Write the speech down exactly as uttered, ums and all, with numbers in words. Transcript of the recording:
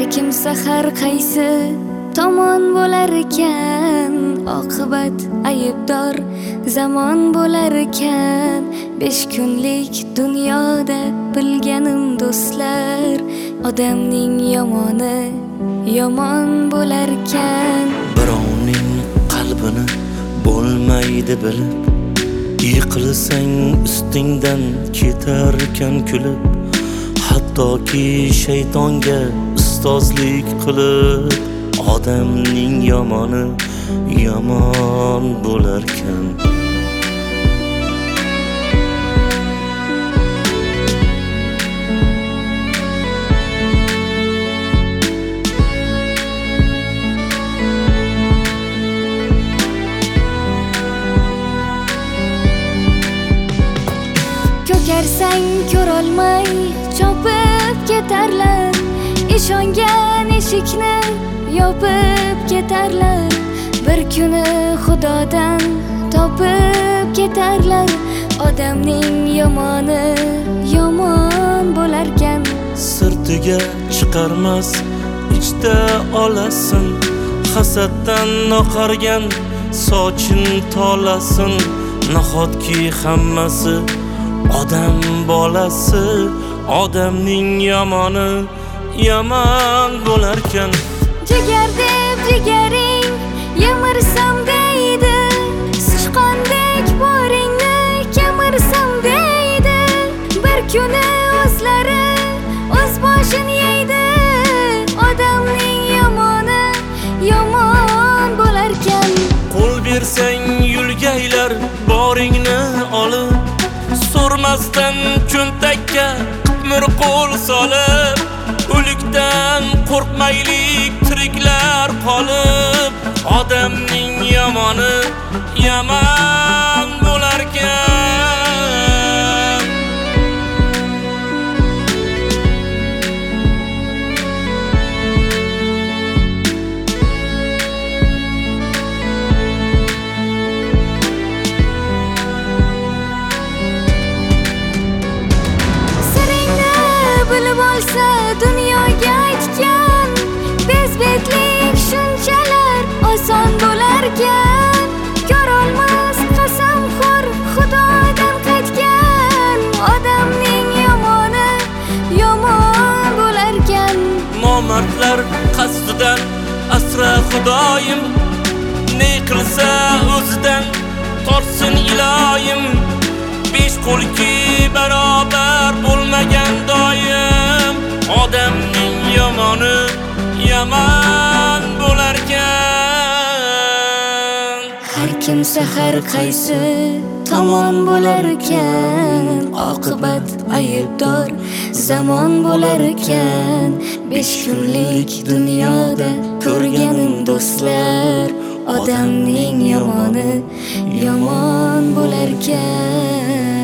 kimsa har qaysi tomon bo'lar ekan, oqibat aybdor zamon bo'lar ekan. Besh kunlik dunyoda bilganim do'stlar, odamning yomoni yomon bo'lar ekan. Birovning qalbini bo'lmaydi bilib, yiqilsang ustingdan ketarkan kulib, hattoki shaytonga ustozlik qilib, odamning yomoni yomon bo'larkan. Ko'karsang ko'rolmay chopib ketarlar, ishongan eshikni yopib ketarlar. Bir kuni Xudodan topib ketarlar, odamning yomoni yomon bo'larkan. Sirtiga chiqarmas ichda olasin, hasaddan oqargan sochin tolasin. Nahotki hammasi odam bolasi, odamning yomoni yomon bo'larkan. Jigar deb jigaring yemirsam deydi, sichqondek boringni kemirsam deydi. Bir kuni o'zlari o'z boshini yeydi, odamning yomoni yomon bo'larkan. Qo'l bersang yulgaylar boringni olib, so'rmasdan cho'ntakka qitmir qo'l solib, o'likdan qo'rqmaylik tiriklar qolib, odamning yomoni yomon bo'larkan. Bilib olsa dunyoga aytgan, bezbetlik shunchalar oson bo'larkan. Ko'rolmas qasamxo'r Xudodan qaytgan, odamning yomoni yomon bo'larkan. Nomardlar qasdidan asra Xudoyim, ne qilsa o'zidan tortsin iloyim. Besh qo'lki barobar bo'lmagan doim, odamning yomoni yomon bo'larkan. Har kimsa har qaysi tomon bo'lar ekan, oqibat aybdor zamon bo'lar ekan. Besh kunlik dunyoda ko'rganim do'stlar, odamning yomoni yomon bo'lar ekan.